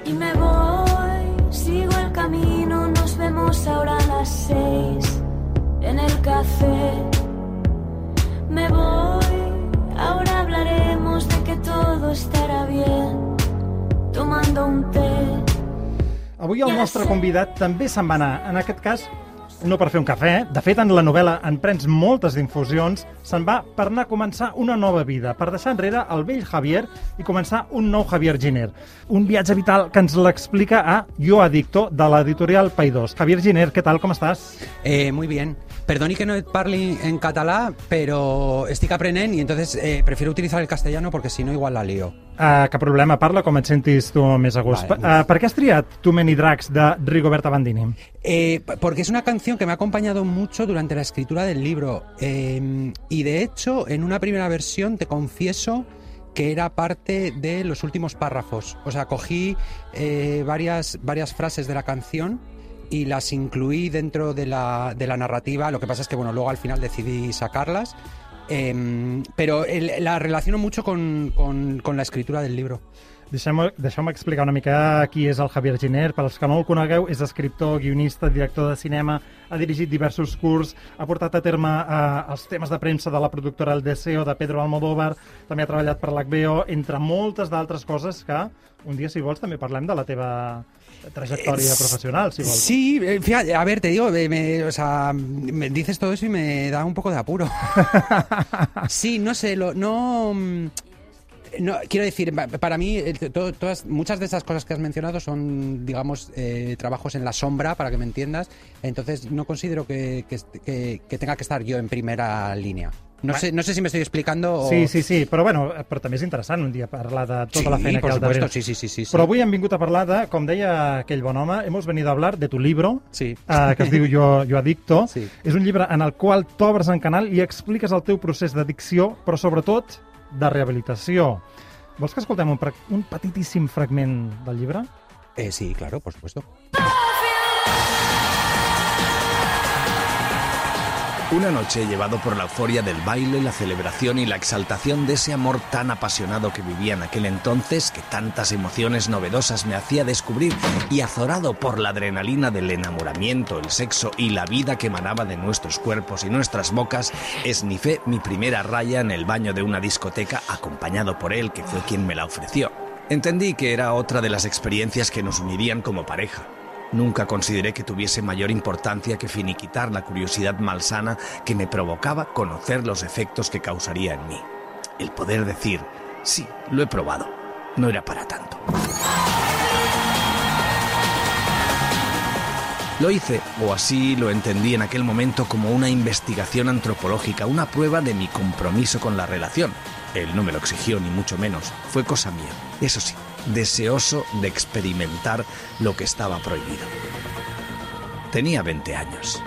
y me voy, sigo el camino, nos vemos ahora a las 6 en el café. Me voy, ahora hablaremos de que todo estará bien, tomando un té. Avui el nostre convidat també se'n va anar, en aquest cas, no per fer un cafè. De fet, en la novel·la en prens moltes d'infusions. Se'n va per anar a començar una nova vida, per deixar enrere el vell Javier i començar un nou Javier Giner. Un viatge vital que ens l'explica a Yo Adicto, de l'editorial Paidós. Javier Giner, ¿qué tal? ¿Cómo estás? Muy bien. Perdoni que no parli en català, però estic aprenent i entonces prefiero utilizar el castellano porque si no igual la lío. Cap problema, parla com et sentis tu més a gust. Vale. Per què has triat Too Many Drugs de Rigoberta Bandini? Porque es una canción que me ha acompañado mucho durante la escritura del libro y de hecho en una primera versión te confieso que era parte de los últimos párrafos. O sea, cogí varias frases de la canción y las incluí dentro de la narrativa. Lo que pasa es que bueno, luego al final decidí sacarlas, pero la relaciono mucho con la escritura del libro. Deixeu-me explicar una mica qui és el Javier Giner. Per als que no el conegueu, és escriptor, guionista, director de cinema, ha dirigit diversos curts, ha portat a terme els temes de premsa de la productora El Deseo de Pedro Almodóvar, també ha treballat per l'HBO, entre moltes d'altres coses que un dia, si vols, també parlem de la teva trayectoria profesional, si vols. Sí, fíjate, a ver, te digo, o sea, me dices todo eso y me da un poco de apuro. Sí, no sé, no, quiero decir, para mí muchas de esas cosas que has mencionado son, digamos, trabajos en la sombra, para que me entiendas. Entonces no considero que tenga que estar yo en primera línea. No sé si me estoy explicando o... Sí, però també és interessant un dia parlar de tota la feina que hi ha al darrere. Sí. Però avui hem vingut a parlar de, com deia aquell bon home, hemos venido a hablar de tu libro, sí. Que es diu Yo Adicto. Sí. És un llibre en el qual t'obres en canal i expliques el teu procés d'addicció, però sobretot de rehabilitació. Vols que escoltem un petitíssim fragment del llibre? Sí, claro, por supuesto. Una noche llevado por la euforia del baile, la celebración y la exaltación de ese amor tan apasionado que vivía en aquel entonces, que tantas emociones novedosas me hacía descubrir, y azorado por la adrenalina del enamoramiento, el sexo y la vida que emanaba de nuestros cuerpos y nuestras bocas, esnifé mi primera raya en el baño de una discoteca, acompañado por él, que fue quien me la ofreció. Entendí que era otra de las experiencias que nos unirían como pareja. Nunca consideré que tuviese mayor importancia que finiquitar la curiosidad malsana que me provocaba conocer los efectos que causaría en mí. El poder decir, sí, lo he probado, no era para tanto. Lo hice, o así lo entendí en aquel momento, como una investigación antropológica, una prueba de mi compromiso con la relación. Él no me lo exigió, ni mucho menos. Fue cosa mía. Eso sí, deseoso de experimentar lo que estaba prohibido. Tenía 20 años.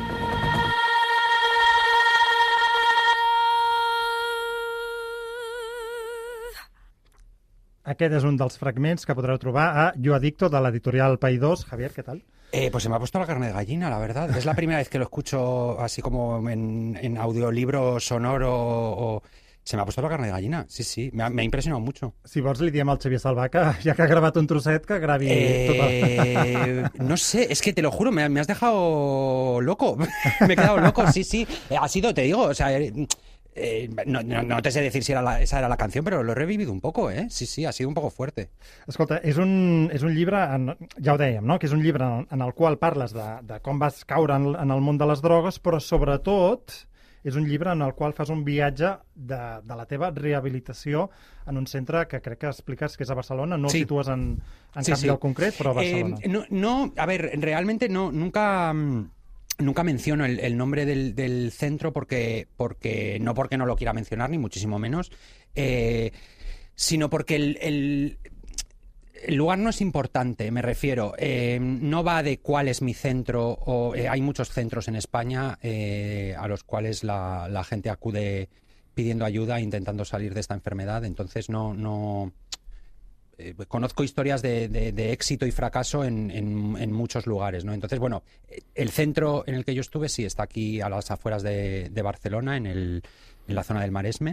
Aquest és un dels fragments que podreu trobar a Yo Adicto, de l'editorial Paidós. Javier, ¿qué tal? Pues se me ha puesto la carne de gallina, la verdad. Es la primera vez que lo escucho así como en audiolibro sonoro. Se me ha puesto la carne de gallina, sí. Me ha impresionado mucho. Si vols li diem al Xavier Salvà que, ja que ha gravat un trosset, que gravi tot. No sé, es que te lo juro, me has dejado loco. Me he quedado loco, sí. Ha sido, te digo, o sea... no te sé decir si esa era la canción, però l'he revivido un poco, Sí, ha sido un poco fuerte. Escolta, és un llibre, ja ho dèiem, no? Que és un llibre en el qual parles de com vas caure en el món de les drogues, però sobretot és un llibre en el qual fas un viatge de la teva rehabilitació en un centre que crec que expliques que és a Barcelona, no sí. Ho situes en cap lloc concret, però a Barcelona. No, a ver, realmente nunca menciono el nombre del centro porque no lo quiera mencionar, ni muchísimo menos, sino porque el lugar no es importante, me refiero. No va de cuál es mi centro. Hay muchos centros en España a los cuales la gente acude pidiendo ayuda, intentando salir de esta enfermedad. Entonces no conozco historias de éxito y fracaso en muchos lugares, ¿no? Entonces, bueno, el centro en el que yo estuve sí está aquí a las afueras de Barcelona, en la zona del Maresme.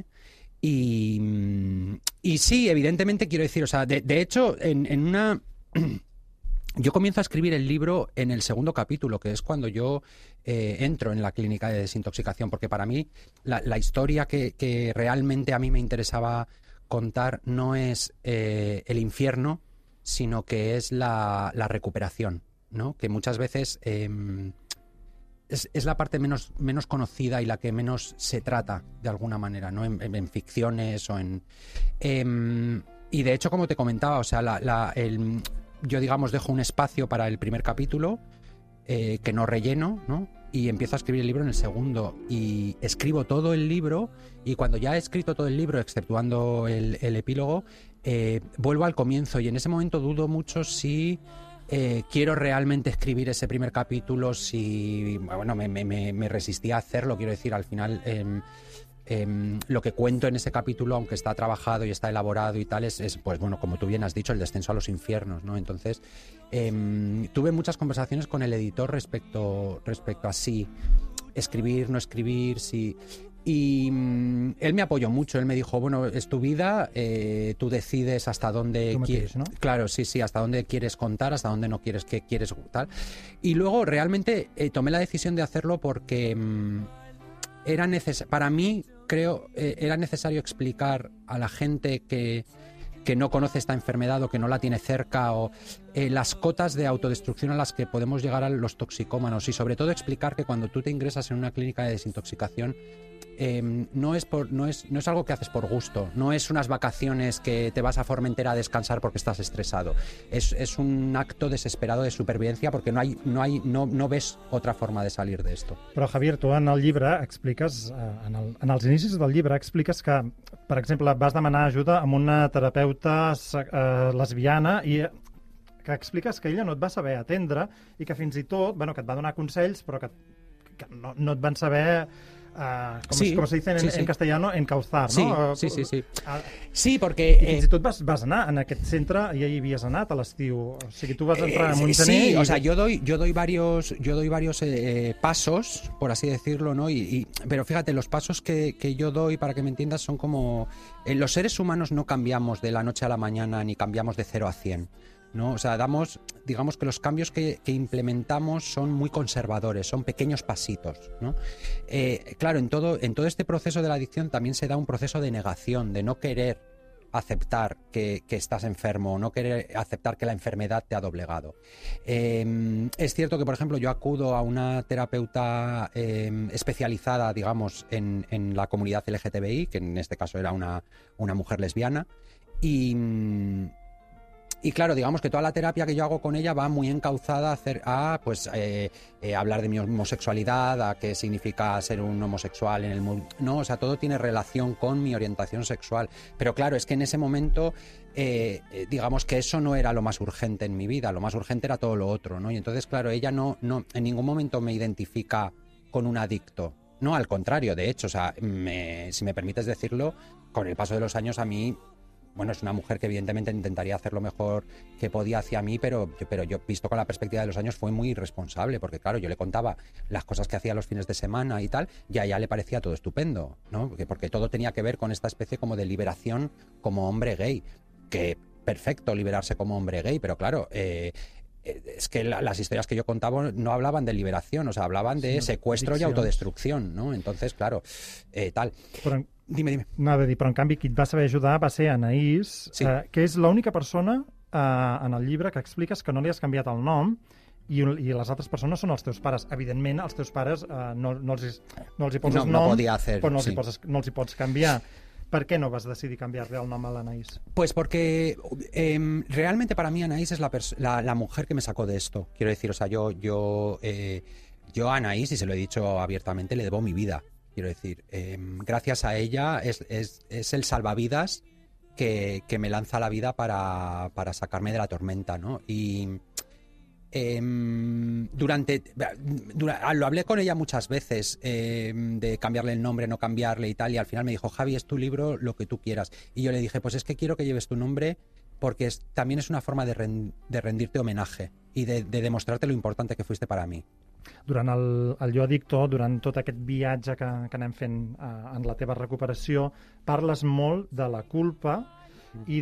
Y sí, evidentemente quiero decir, o sea, de hecho, en Yo comienzo a escribir el libro en el segundo capítulo, que es cuando yo entro en la clínica de desintoxicación, porque para mí la historia que realmente a mí me interesaba contar no es el infierno, sino que es la recuperación, ¿no? Que muchas veces es la parte menos conocida y la que menos se trata de alguna manera, ¿no? En ficciones o en... y de hecho, como te comentaba, o sea, yo, digamos, dejo un espacio para el primer capítulo que no relleno, ¿no? Y empiezo a escribir el libro en el segundo y escribo todo el libro, y cuando ya he escrito todo el libro, exceptuando el epílogo, vuelvo al comienzo, y en ese momento dudo mucho si quiero realmente escribir ese primer capítulo, si... Bueno, me resistí a hacerlo, quiero decir, al final... lo que cuento en ese capítulo, aunque está trabajado y está elaborado y tal, es pues bueno, como tú bien has dicho, el descenso a los infiernos, ¿no? Entonces, tuve muchas conversaciones con el editor respecto a si escribir, no escribir, si... Y él me apoyó mucho, él me dijo, bueno, es tu vida, tú decides hasta dónde quieres, ¿no? Claro, sí, hasta dónde quieres contar, hasta dónde no quieres, qué quieres tal. Y luego realmente tomé la decisión de hacerlo porque era para mí, creo, era necesario explicar a la gente que no conoce esta enfermedad o que no la tiene cerca, o las cotas de autodestrucción a las que podemos llegar a los toxicómanos, y sobre todo explicar que cuando tú te ingresas en una clínica de desintoxicación, no es algo que haces por gusto, no es unas vacaciones que te vas a Formentera a descansar porque estás estresado, es un acto desesperado de supervivencia, porque no ves otra forma de salir de esto. Però, Javier, tu en el llibre expliques, en els inicis del llibre expliques que, per exemple, vas demanar ajuda amb una terapeuta lesbiana i que expliques que ella no et va saber atendre i que fins i tot, bueno, que et va donar consells, però que no et van saber... como se dice en castellano, encauzar, ¿no? Sí. Sí, porque... I fins i tot vas anar en aquest centre, i hi havies anat a l'estiu. O sigui, tu vas entrar a Montaner... Sí, o sea, yo doy varios pasos, por así decirlo, ¿no? Pero fíjate, los pasos que yo doy, para que me entiendas, son como... los seres humanos no cambiamos de la noche a la mañana, ni cambiamos de 0 a 100. ¿No? O sea, digamos que los cambios que implementamos son muy conservadores, son pequeños pasitos, ¿no? Claro, en todo este proceso de la adicción también se da un proceso de negación, de no querer aceptar que estás enfermo, no querer aceptar que la enfermedad te ha doblegado. Es cierto que, por ejemplo, yo acudo a una terapeuta especializada, digamos, en la comunidad LGTBI, que en este caso era una mujer lesbiana, y claro, digamos que toda la terapia que yo hago con ella va muy encauzada a hablar de mi homosexualidad, a qué significa ser un homosexual en el mundo. No, o sea, todo tiene relación con mi orientación sexual. Pero claro, es que en ese momento, digamos que eso no era lo más urgente en mi vida. Lo más urgente era todo lo otro, ¿no? Y entonces, claro, ella no en ningún momento me identifica con un adicto. No, al contrario, de hecho, o sea, si me permites decirlo, con el paso de los años a mí... Bueno, es una mujer que evidentemente intentaría hacer lo mejor que podía hacia mí, pero yo, visto con la perspectiva de los años, fue muy irresponsable, porque claro, yo le contaba las cosas que hacía los fines de semana y tal, y a ella le parecía todo estupendo, ¿no? Porque todo tenía que ver con esta especie como de liberación como hombre gay, que perfecto liberarse como hombre gay, pero claro... es que las historias que yo contaba no hablaban de liberación, o sea, hablaban de secuestro y autodestrucción, ¿no? Entonces, claro, tal... Dime. Anava a dir, però en canvi qui et va saber ajudar va ser Anaïs, que és l'única persona en el llibre que expliques que no li has canviat el nom, i les altres persones són els teus pares. Evidentment, els teus pares no els hi poses nom, però no els hi pots canviar. ¿Por qué no vas a decidir cambiarle el nombre a Anaïs? Pues porque realmente para mí Anaïs es la mujer que me sacó de esto. Quiero decir, o sea, yo a Anaïs, y se lo he dicho abiertamente, le debo mi vida. Quiero decir, gracias a ella es el salvavidas que me lanza la vida para sacarme de la tormenta, ¿no? Y lo hablé con ella muchas veces, de cambiarle el nombre, no cambiarle y tal, y al final me dijo, Javi, es tu libro, lo que tú quieras. Y yo le dije, pues es que quiero que lleves tu nombre porque también es una forma de rendirte homenaje y de demostrarte lo importante que fuiste para mí. Durant el Jo Addicto, durant tot aquest viatge que anem fent en la teva recuperació, parles molt de la culpa i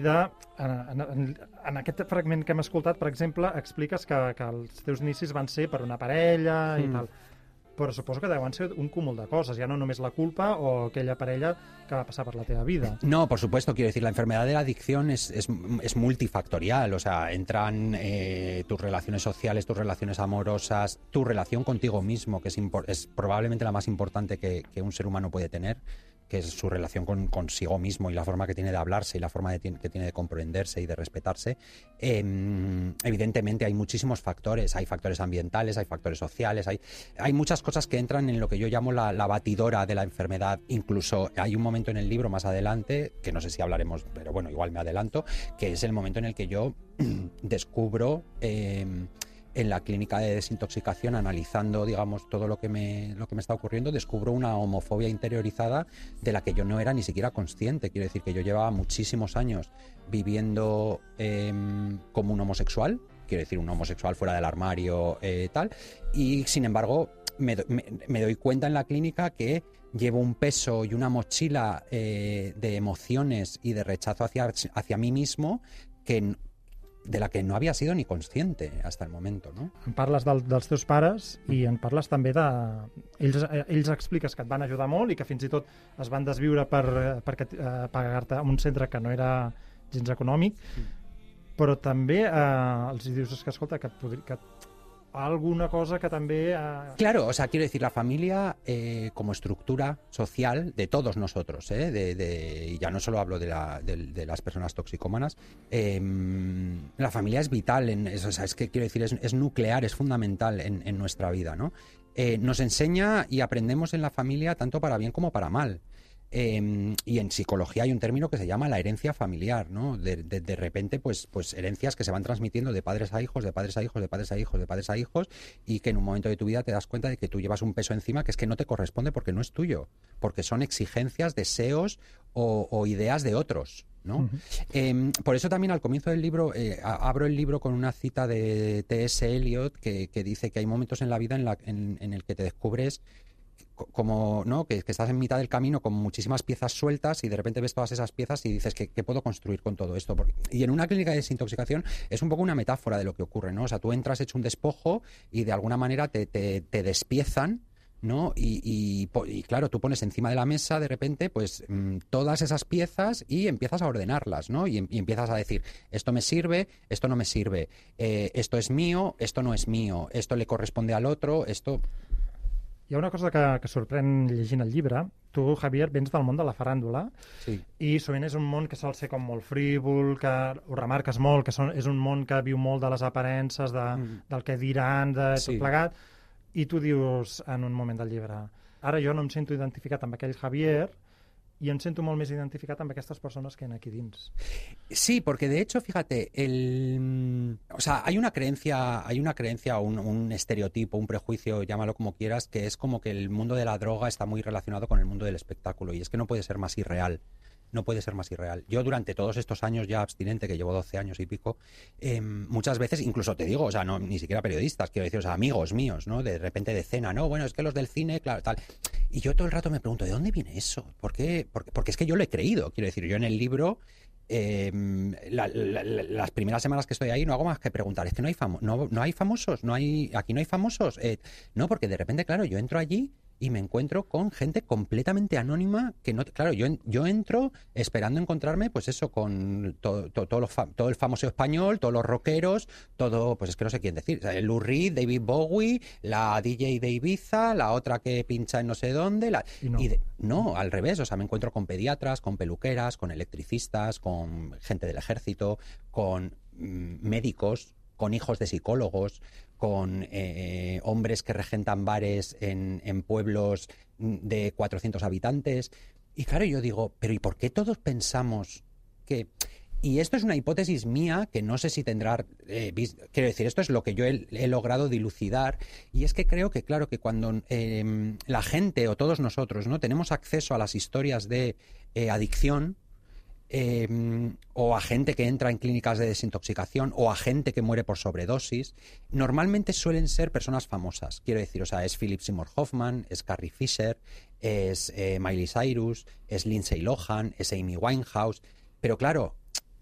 en aquest fragment que hem escoltat, per exemple, expliques que els teus inicis van ser per una parella i tal, però suposo que deuen ser un cúmul de coses, ya no només la culpa o aquella parella que va pasar por la teva vida. No, por supuesto, quiero decir, la enfermedad de la adicción es multifactorial, o sea, entran tus relaciones sociales, tus relaciones amorosas, tu relación contigo mismo, que es probablemente la más importante que un ser humano puede tener, que es su relación consigo mismo y la forma que tiene de hablarse y la forma que tiene de comprenderse y de respetarse. Evidentemente hay muchísimos factores, hay factores ambientales, hay factores sociales, hay muchas cosas que entran en lo que yo llamo la batidora de la enfermedad. Incluso hay un momento en el libro más adelante, que no sé si hablaremos, pero bueno, igual me adelanto, que es el momento en el que yo descubro en la clínica de desintoxicación, analizando, digamos, todo lo que me está ocurriendo, descubro una homofobia interiorizada de la que yo no era ni siquiera consciente. Quiero decir que yo llevaba muchísimos años viviendo como un homosexual, quiero decir, un homosexual fuera del armario, tal, y sin embargo me doy cuenta en la clínica que llevo un peso y una mochila de emociones y de rechazo hacia mí mismo de la que no havia sido ni consciente hasta el moment, no? Em parles dels teus pares i en parles també de... Ells expliques que et van ajudar molt i que fins i tot es van desviure per pagar-te un centre que no era gens econòmic, però també els dius que, escolta, que alguna cosa que també... Claro, o sea, quiero decir, la familia como estructura social de todos nosotros, y ya no solo hablo de las personas toxicómanas, la familia es vital, o sea, es que quiero decir, es nuclear, es fundamental en nuestra vida, ¿no? Nos enseña y aprendemos en la familia tanto para bien como para mal. Y en psicología hay un término que se llama la herencia familiar, ¿no? De repente, pues herencias que se van transmitiendo de padres a hijos, de padres a hijos, de padres a hijos, de padres a hijos, y que en un momento de tu vida te das cuenta de que tú llevas un peso encima que es que no te corresponde porque no es tuyo, porque son exigencias, deseos o ideas de otros, ¿no? Por eso también al comienzo del libro abro el libro con una cita de T.S. Eliot que dice que hay momentos en la vida en el que te descubres como, ¿no? Que estás en mitad del camino con muchísimas piezas sueltas y de repente ves todas esas piezas y dices ¿qué puedo construir con todo esto? Y en una clínica de desintoxicación es un poco una metáfora de lo que ocurre, ¿no? O sea, tú entras hecho un despojo y de alguna manera te despiezan, ¿no? Y claro, tú pones encima de la mesa de repente pues todas esas piezas y empiezas a ordenarlas, ¿no? Y empiezas a decir, esto me sirve, esto no me sirve, esto es mío, esto no es mío, esto le corresponde al otro, esto... Hi ha una cosa que sorprèn llegint el llibre. Tu, Javier, vens del món de la faràndula, sí, i sovint és un món que sol ser com molt frívol, que ho remarques molt, que és un món que viu molt de les aparences, del que diran, de tot plegat, i tu dius en un moment del llibre, ara jo no em sento identificat amb aquell Javier y em sento molt més identificat amb aquestes persones que hi ha aquí dins. Sí, porque de hecho, fíjate, o sea, hay una creencia, un estereotipo, un prejuicio, llámalo como quieras, que es como que el mundo de la droga está muy relacionado con el mundo del espectáculo, y es que no puede ser más irreal. No puede ser más irreal. Yo durante todos estos años ya abstinente, que llevo 12 años y pico, muchas veces, incluso te digo, o sea, no ni siquiera periodistas, quiero decir, o sea, amigos míos, ¿no? De repente de cena, no, bueno, es que los del cine, claro, tal. Y yo todo el rato me pregunto, ¿de dónde viene eso? ¿Por qué? Porque es que yo lo he creído, quiero decir, yo en el libro... las primeras semanas que estoy ahí no hago más que preguntar, es que no hay famosos, aquí no hay famosos, no, porque de repente, claro, yo entro allí y me encuentro con gente completamente anónima que no, claro, yo entro esperando encontrarme, pues eso, con todo el famoso español, todos los rockeros, todo, pues es que no sé quién decir, Lou Reed, David Bowie, la DJ de Ibiza, la otra que pincha en no sé dónde, no, al revés, o sea, me encuentro con pediatras, con peluqueras, con electricistas, con gente del ejército, con médicos, con hijos de psicólogos, con hombres que regentan bares en pueblos de 400 habitantes. Y claro, yo digo, pero ¿y por qué todos pensamos que...? Y esto es una hipótesis mía que no sé si tendrá... quiero decir, esto es lo que yo he logrado dilucidar, y es que creo que, claro, que cuando la gente o todos nosotros no tenemos acceso a las historias de adicción, o a gente que entra en clínicas de desintoxicación o a gente que muere por sobredosis, normalmente suelen ser personas famosas. Quiero decir, o sea, es Philip Seymour Hoffman, es Carrie Fisher, es Miley Cyrus, es Lindsay Lohan, es Amy Winehouse. Pero claro,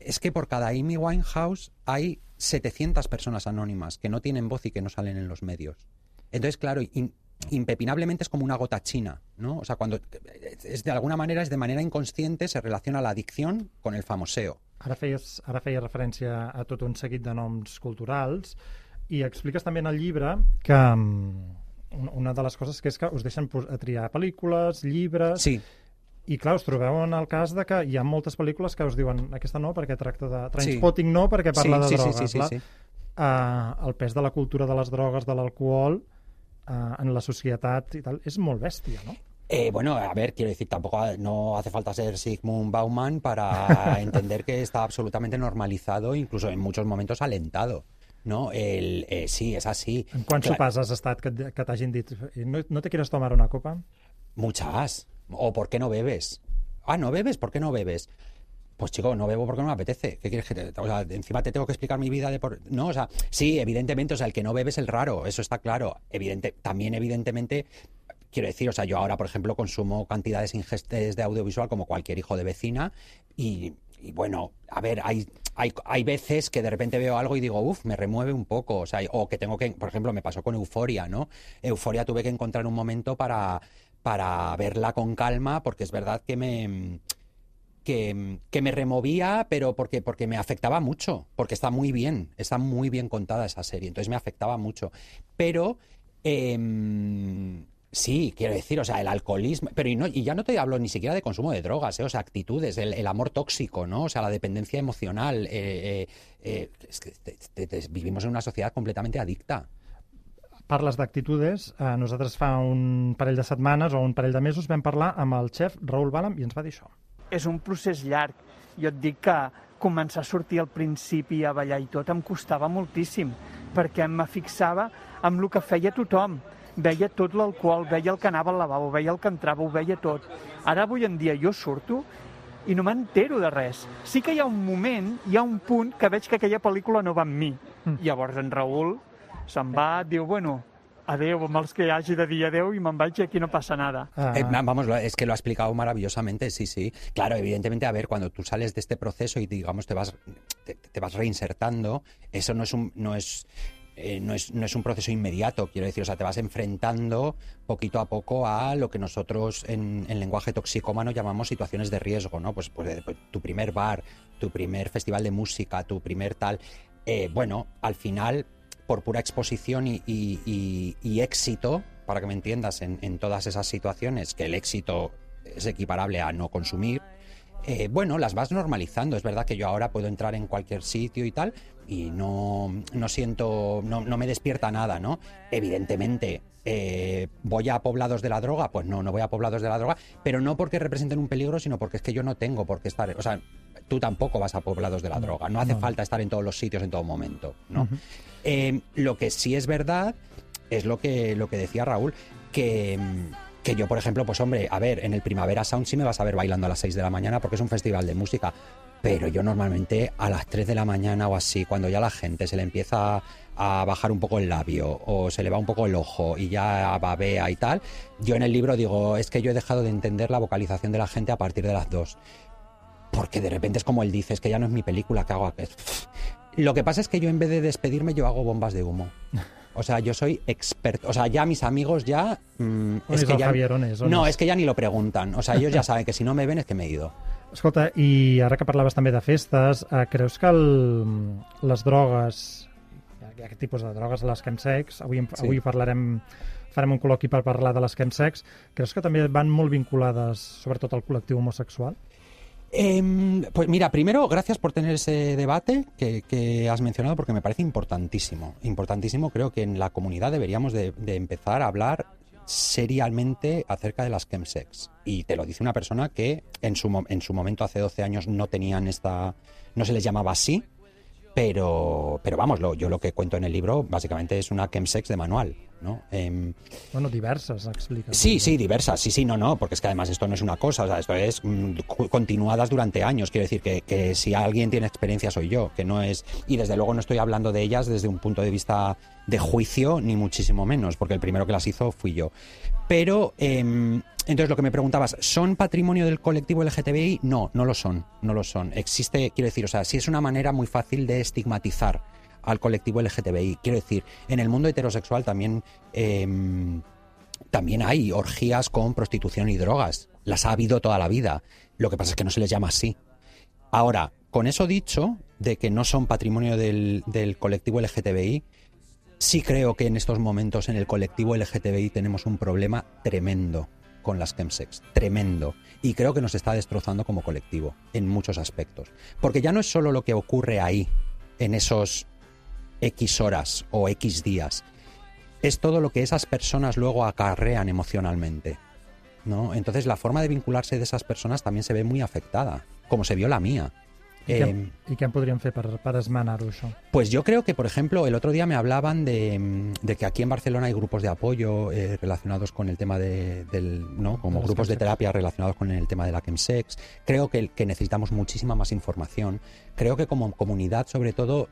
es que por cada Amy Winehouse hay 700 personas anónimas que no tienen voz y que no salen en los medios. Entonces, claro, impepinablemente es como una gota china, ¿no? O sea, cuando de alguna manera, de manera inconsciente, se relaciona la adicción con el famoseo. Ara feies referència a tot un seguit de noms culturals i expliques també en el llibre que una de les coses que és que us deixen triar pel·lícules, llibres... Sí. I clar, us trobeu en el cas de que hi ha moltes pel·lícules que us diuen aquesta no perquè tracta de... Trainspotting no perquè parla de drogues. Sí. El pes de la cultura de les drogues, de l'alcohol en la societat i tal, és molt bèstia, no? Bueno, a ver, quiero decir, tampoco no hace falta ser Sigmund Bauman para entender que está absolutamente normalizado, incluso en muchos momentos alentado, ¿no? Sí, és així. En quants sopars has estat que t'hagin dit no te quieres tomar una copa? Muchas. O ¿por qué no bebes? Ah, ¿no bebes? ¿Por qué no bebes? Pues chico, no bebo porque no me apetece. ¿Qué quieres que te...? O sea, encima te tengo que explicar mi vida de por... No, o sea, sí, evidentemente, o sea, el que no bebe es el raro, eso está claro. También, evidentemente, quiero decir, o sea, yo ahora, por ejemplo, consumo cantidades ingentes de audiovisual como cualquier hijo de vecina y bueno, a ver, hay veces que de repente veo algo y digo, uff, me remueve un poco, o sea, o que tengo que, por ejemplo, me pasó con Euphoria, ¿no? Euphoria tuve que encontrar un momento para verla con calma, porque es verdad que me removía, pero porque me afectaba mucho, porque está muy bien contada esa serie, entonces me afectaba mucho. Pero sí, quiero decir, o sea, el alcoholismo, pero y ya no te hablo ni siquiera de consumo de drogas, o sea, actitudes, el amor tóxico, ¿no? O sea, la dependencia emocional. Es que vivimos en una sociedad completamente adicta. Parles d'actitudes. Nosaltres fa un parell de setmanes o un parell de mesos vam parlar amb el xef Raül Balam i ens va dir això. És un procés llarg. Jo et dic que començar a sortir al principi a ballar i tot em costava moltíssim, perquè me fixava amb el que feia tothom. Veia tot l'alcohol, veia el que anava al lavabo, veia el que entrava, ho veia tot. Ara, avui en dia, jo surto i no m'entero de res. Sí que hi ha un moment, hi ha un punt que veig que aquella pel·lícula no va amb mi. Llavors en Raül se'n va, diu, bueno, adeu, amb els que hagi de dir adeu i me'n vaig i aquí no pasa nada. Vamos, es que lo ha explicado maravillosamente, sí. Claro, evidentemente, a ver, cuando tú sales de este proceso y digamos te vas reinsertando, eso no es un proceso inmediato, quiero decir, o sea, te vas enfrentando poquito a poco a lo que nosotros en lenguaje toxicómano llamamos situaciones de riesgo, ¿no? Pues tu primer bar, tu primer festival de música, tu primer tal, bueno, al final, por pura exposición y éxito, para que me entiendas, en todas esas situaciones, que el éxito es equiparable a no consumir, bueno, las vas normalizando. Es verdad que yo ahora puedo entrar en cualquier sitio y tal y no siento, no me despierta nada, ¿no? Evidentemente, ¿voy a poblados de la droga? Pues no voy a poblados de la droga, pero no porque representen un peligro, sino porque es que yo no tengo por qué estar, o sea, tú tampoco vas a poblados de la droga, no hace falta estar en todos los sitios en todo momento, ¿no? Lo que sí es verdad es lo que decía Raúl, que yo, por ejemplo, pues hombre, a ver, en el Primavera Sound sí me vas a ver bailando a las 6 de la mañana porque es un festival de música, pero yo normalmente a las 3 de la mañana o así, cuando ya la gente se le empieza a bajar un poco el labio o se le va un poco el ojo y ya babea y tal, yo en el libro digo, es que yo he dejado de entender la vocalización de la gente a partir de las 2. Porque de repente es como él dice, es que ya no es mi película, que hago? Lo que pasa es que yo en vez de despedirme, yo hago bombas de humo. O sea, yo soy experto. O sea, ya mis amigos ya... es que ya Javier, no, es que ya ni lo preguntan. O sea, ellos ya saben que si no me ven es que me he ido. Escolta, i ara que parlaves també de festes, creus que les drogues, aquest tipus de drogues, les chemsex, avui farem un col·loqui per parlar de les chemsex, creus que també van molt vinculades, sobretot al col·lectiu homosexual? Pues mira, primero, gracias por tener ese debate que has mencionado, porque me parece importantísimo. Importantísimo, creo que en la comunidad deberíamos de empezar a hablar seriamente acerca de las chemsex. Y te lo dice una persona que en su momento, hace 12 años, no se les llamaba así, pero vamos, yo lo que cuento en el libro básicamente es una chemsex de manual, ¿no? Bueno, diversas, explicas. Sí, diversas, sí, no, porque es que además esto no es una cosa, o sea, esto es continuadas durante años. Quiero decir que si alguien tiene experiencia soy yo, que no es, y desde luego no estoy hablando de ellas desde un punto de vista de juicio, ni muchísimo menos, porque el primero que las hizo fui yo. Pero, entonces lo que me preguntabas, ¿son patrimonio del colectivo LGTBI? No, no lo son, no lo son. Existe, quiero decir, o sea, sí es una manera muy fácil de estigmatizar al colectivo LGTBI. Quiero decir, en el mundo heterosexual también hay orgías con prostitución y drogas. Las ha habido toda la vida. Lo que pasa es que no se les llama así. Ahora, con eso dicho, de que no son patrimonio del colectivo LGTBI, sí creo que en estos momentos en el colectivo LGTBI tenemos un problema tremendo con las chemsex, tremendo. Y creo que nos está destrozando como colectivo en muchos aspectos. Porque ya no es solo lo que ocurre ahí, en esos X horas o X días. Es todo lo que esas personas luego acarrean emocionalmente, ¿no? Entonces la forma de vincularse de esas personas también se ve muy afectada, como se vio la mía. I què en podríem fer per esmenar-ho, això? Pues yo creo que, por ejemplo, el otro día me hablaban de que aquí en Barcelona hay grupos de apoyo relacionados con el tema como grupos de terapia relacionados con el tema de la chemsex. Creo que necesitamos muchísima más información. Creo que como comunidad, sobre todo,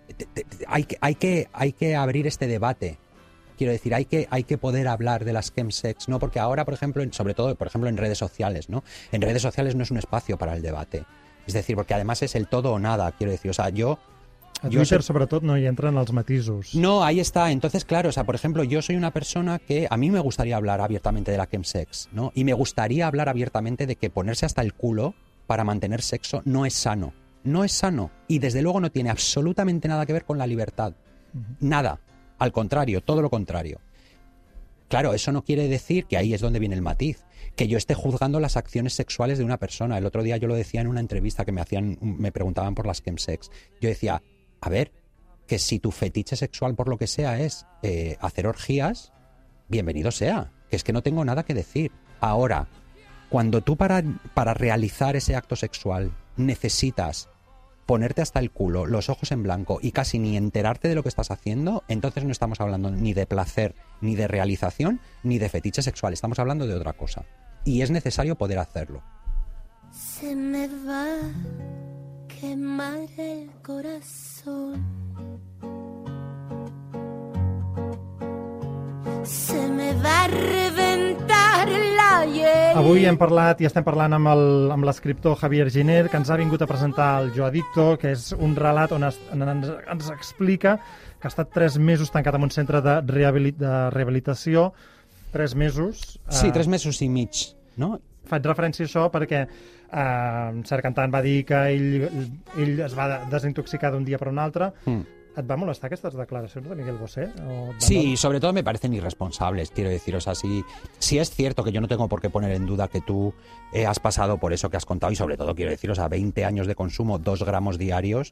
hay que abrir este debate. Quiero decir, hay que poder hablar de las chemsex, ¿no? Porque ahora, por ejemplo, sobre todo, por ejemplo, en redes sociales, ¿no? En redes sociales no es un espacio para el debate. Es decir, porque además es el todo o nada, quiero decir, o sea, a Twitter, sobretot, no hi entren els matisos. No, ahí está. Entonces, claro, o sea, por ejemplo, yo soy una persona que a mí me gustaría hablar abiertamente de la chemsex, ¿no? Y me gustaría hablar abiertamente de que ponerse hasta el culo para mantener sexo no es sano. No es sano. Y desde luego no tiene absolutamente nada que ver con la libertad. Nada. Al contrario, todo lo contrario. Claro, eso no quiere decir que ahí es donde viene el matiz, que yo esté juzgando las acciones sexuales de una persona. El otro día yo lo decía en una entrevista que me preguntaban por las chemsex. Yo decía, a ver, que si tu fetiche sexual por lo que sea es hacer orgías, bienvenido sea, que es que no tengo nada que decir. Ahora, cuando tú para realizar ese acto sexual necesitas ponerte hasta el culo, los ojos en blanco y casi ni enterarte de lo que estás haciendo, entonces no estamos hablando ni de placer, ni de realización, ni de fetiche sexual. Estamos hablando de otra cosa. Y es necesario poder hacerlo. Se me va a quemar el corazón. Se me va a reventar la hiel. Avui hem parlat i estem parlant amb l'escriptor Javier Giner, que ens ha vingut a presentar el Jo Adicto, que és un relat on ens explica que ha estat 3 mesos tancat en un centre de rehabilitació. 3 mesos. Sí, 3 mesos i mig, no? Faig referència a això perquè un cert cantant va dir que ell es va desintoxicar d'un dia per un altre. ¿Et va molestar estas declaraciones de Miguel Bosé? Sí, sobre todo me parecen irresponsables, quiero decir. O sea, si es cierto que yo no tengo por qué poner en duda que tú has pasado por eso que has contado, y sobre todo, quiero decir, o sea, 20 años de consumo, 2 gramos diarios,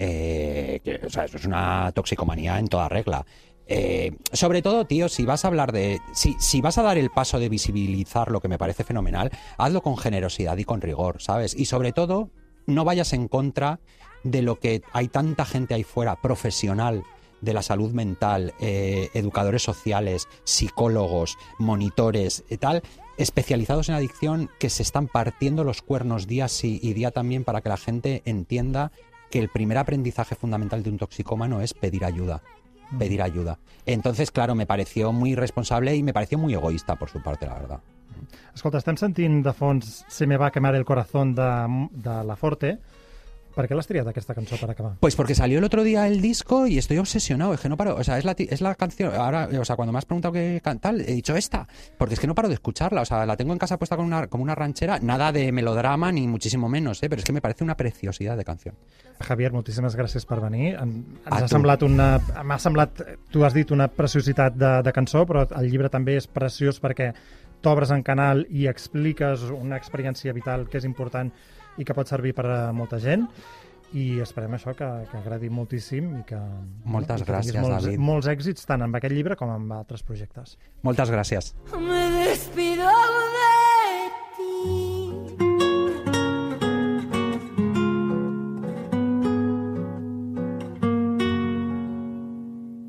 o sea, eso es una toxicomanía en toda regla. Sobre todo, tío, si vas a hablar si vas a dar el paso de visibilizar lo que me parece fenomenal, hazlo con generosidad y con rigor, ¿sabes? Y sobre todo, no vayas en contra de lo que hay tanta gente ahí fuera, profesional de la salud mental, educadores sociales, psicólogos, monitores y tal, especializados en adicción, que se están partiendo los cuernos día sí y día también para que la gente entienda que el primer aprendizaje fundamental de un toxicómano es pedir ayuda. Pedir ayuda. Entonces, claro, me pareció muy irresponsable y me pareció muy egoísta por su parte, la verdad. Escolta, estem sentint de fons Se me va a quemar el corazón de La Forte. ¿Para qué la has triado esta canción para acabar? Pues porque salió el otro día el disco y estoy obsesionado, es que no paro, o sea, es la canción, ahora, o sea, cuando me has preguntado qué tal, he dicho esta, porque es que no paro de escucharla, o sea, la tengo en casa puesta como una ranchera, nada de melodrama ni muchísimo menos, pero es que me parece una preciosidad de canción. Javier, moltíssimes gràcies per venir. M'ha semblat, tu has dit, una preciositat de cançó, però el llibre també és preciós perquè t'obres en canal i expliques una experiència vital que és important i que pot servir per a molta gent, i esperem això que agradi moltíssim i que, moltes gràcies, David. Molts èxits tant amb aquest llibre com amb altres projectes. Moltes gràcies. Me despido